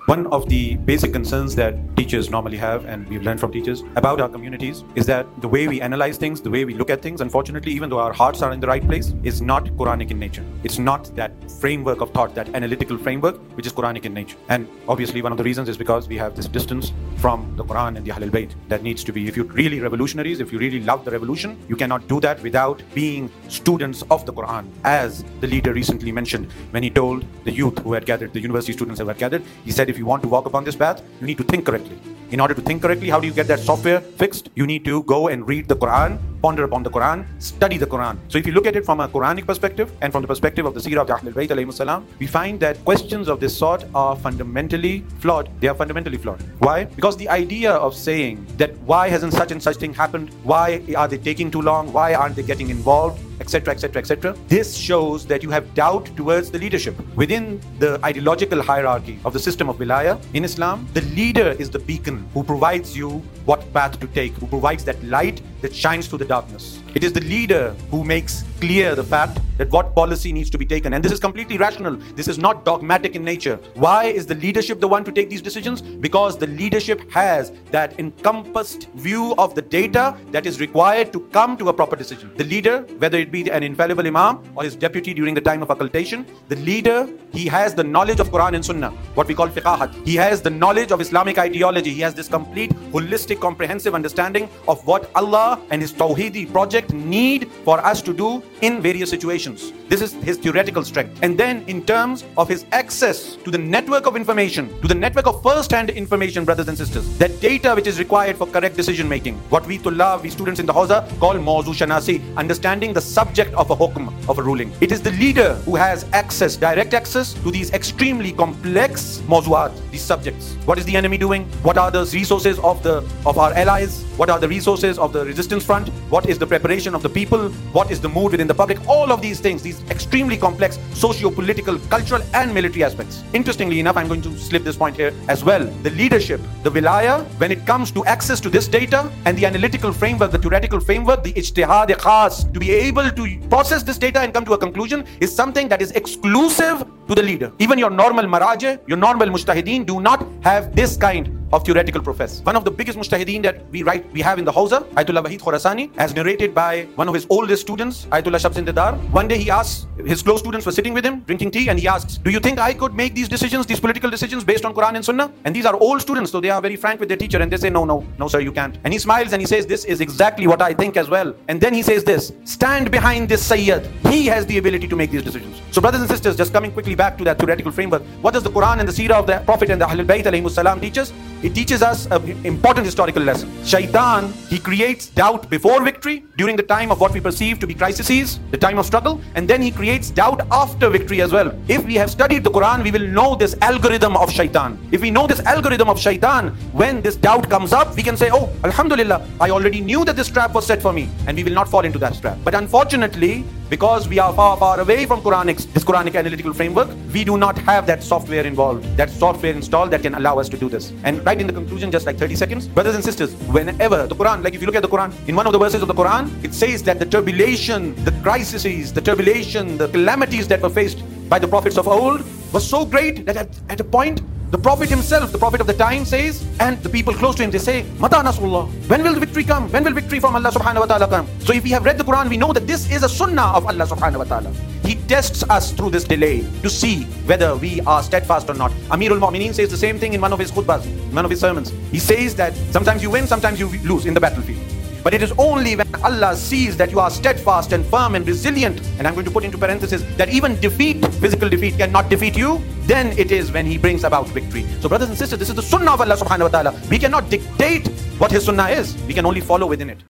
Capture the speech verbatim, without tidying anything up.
One of the basic concerns that teachers normally have, and we've learned from teachers about our communities, is that the way we analyze things, the way we look at things, unfortunately, even though our hearts are in the right place, is not Quranic in nature. It's not that framework of thought, that analytical framework, which is Quranic in nature. And obviously, one of the reasons is because we have this distance from the Quran and the Ahlul Bayt that needs to be. If you're really revolutionaries, if you really love the revolution, you cannot do that without being students of the Quran. As the leader recently mentioned when he told the youth who had gathered, the university students who had gathered, he said, if you want to walk upon this path, you need to think correctly. In order to think correctly, how do you get that software fixed? You need to go and read the Quran, ponder upon the Quran, study the Quran. So if you look at it from a Quranic perspective and from the perspective of the seerah of the Ahlul Bayt alayhimus salam, we find that questions of this sort are fundamentally flawed. They are fundamentally flawed. Why? Because the idea of saying that why hasn't such and such thing happened, why are they taking too long, why aren't they getting involved, etc, etc, etc, this shows that you have doubt towards the leadership. Within the ideological hierarchy of the system of Wilaya in Islam, the leader is the beacon who provides you what path to take, who provides that light that shines through the darkness. It is the leader who makes clear the fact that what policy needs to be taken. And this is completely rational. This is not dogmatic in nature. Why is the leadership the one to take these decisions? Because the leadership has that encompassed view of the data that is required to come to a proper decision. The leader, whether it be an infallible imam or his deputy during the time of occultation, the leader, he has the knowledge of Quran and Sunnah, what we call fiqahat. He has the knowledge of Islamic ideology. He has this complete, holistic, comprehensive understanding of what Allah and His Tawheedi project need for us to do in various situations. This is his theoretical strength. And then in terms of his access to the network of information, to the network of first-hand information, brothers and sisters, that data which is required for correct decision making, what we tullab, we students in the Hawza call mawzu shanasi, understanding the subject of a hukm, of a ruling. It is the leader who has access, direct access to these extremely complex mawzuat, these subjects. What is the enemy doing? What are the resources of the of our allies? What are the resources of the resistance front? What is the preparation of the people? What is the mood within the public? All of these things, these extremely complex socio-political, cultural and military aspects. Interestingly enough, I'm going to slip this point here as well. The leadership, the wilaya, when it comes to access to this data and the analytical framework, the theoretical framework, the ijtihad khas, to be able to process this data and come to a conclusion is something that is exclusive to the leader. Even your normal marajeh, your normal mujtahideen do not have this kind of theoretical profess. One of the biggest mujtahideen that we write, we have in the Hawza, Ayatollah Wahid Khorasani, as narrated by one of his oldest students, Ayatollah Shabs-in-Dadar. One day he asks, his close students were sitting with him, drinking tea, and he asks, do you think I could make these decisions, these political decisions based on Quran and Sunnah? And these are old students, so they are very frank with their teacher, and they say, no, no, no sir, you can't. And he smiles and he says, this is exactly what I think as well. And then he says this, stand behind this Sayyid. He has the ability to make these decisions. So brothers and sisters, just coming quickly back to that theoretical framework, what does the Quran and the seerah of the Prophet and the Ahlul Bayt alayhimus salam teach us? It teaches us an important historical lesson. Shaitan, he creates doubt before victory, during the time of what we perceive to be crises, the time of struggle, and then he creates doubt after victory as well. If we have studied the Quran, we will know this algorithm of Shaitan. If we know this algorithm of Shaitan, when this doubt comes up, we can say, oh, Alhamdulillah, I already knew that this trap was set for me, and we will not fall into that trap. But unfortunately, because we are far, far away from Quranic, this Quranic analytical framework, we do not have that software involved, that software installed that can allow us to do this. And right in the conclusion, just like thirty seconds, brothers and sisters, whenever the Quran, like if you look at the Quran, in one of the verses of the Quran, it says that the turbulation, the crises, the turbulation, the calamities that were faced by the prophets of old was so great that at, at a point, the Prophet himself, the Prophet of the time says, and the people close to him, they say, Mata Nasrullah, when will the victory come? When will victory from Allah subhanahu wa ta'ala come? So if we have read the Quran, we know that this is a sunnah of Allah subhanahu wa ta'ala. He tests us through this delay to see whether we are steadfast or not. Amirul Mu'mineen says the same thing in one of his khutbahs, in one of his sermons. He says that sometimes you win, sometimes you lose in the battlefield. But it is only when Allah sees that you are steadfast and firm and resilient, and I'm going to put into parenthesis that even defeat, physical defeat cannot defeat you, then it is when He brings about victory. So brothers and sisters, this is the sunnah of Allah subhanahu wa ta'ala. We cannot dictate what His sunnah is. We can only follow within it.